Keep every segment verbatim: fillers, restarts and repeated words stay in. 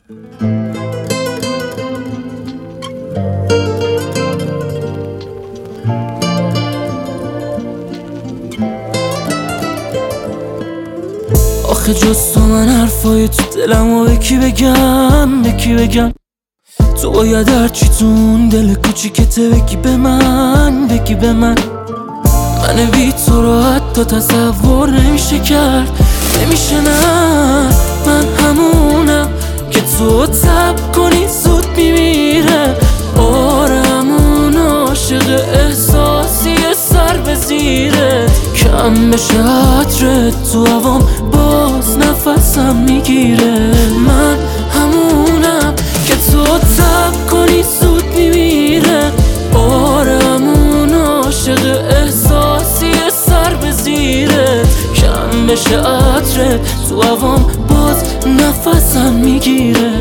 آخه جز تو من حرفای تو دلمو به کی بگم به کی بگم؟ تو باید هرچی تو اون دل کوچیکته بگی به من بگی به من. من بی تو رو حتی تصور نمیشه کرد نمیشه نه. من همونم که تو تب کنی زود میمیره. آره همون عاشق احساسی سر به زیره. کم بشه عطرت تو هوام باز نفسم میگیره. من همونم که تو تب کنی زود میمیره. آره همون عاشق احساسی سر به زیره. کم بشه عطرت تو هوام باز نفسم میگیره.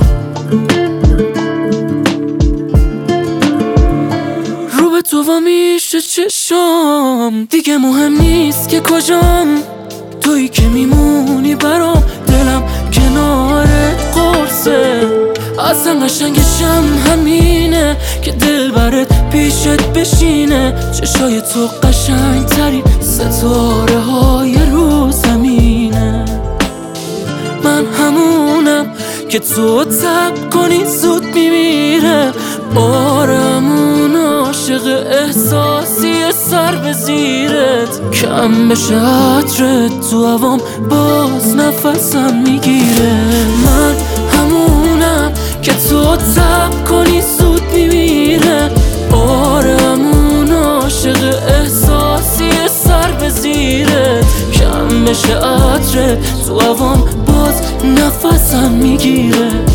رو به تو و میشه چشام دیگه مهم نیست که کجام. تویی که میمونی برام دلم کنارت قرصه. اصلا قشنگشم همینه که دل برات پیشت بشینه. چشای تو قشنگ ترین ستاره های رو زمینه. من همونم که تو تب کنی زود میمیره. آره همون عاشق احساسی سر به زیرت. کم بشه عطرت تو هوام باز نفسم میگیره. من همونم که تو تب کنی زود میمیره. آره همون عاشق احساسی سر به زیرت. کم بشه عطرت تو هوام باز نفسم میگیره.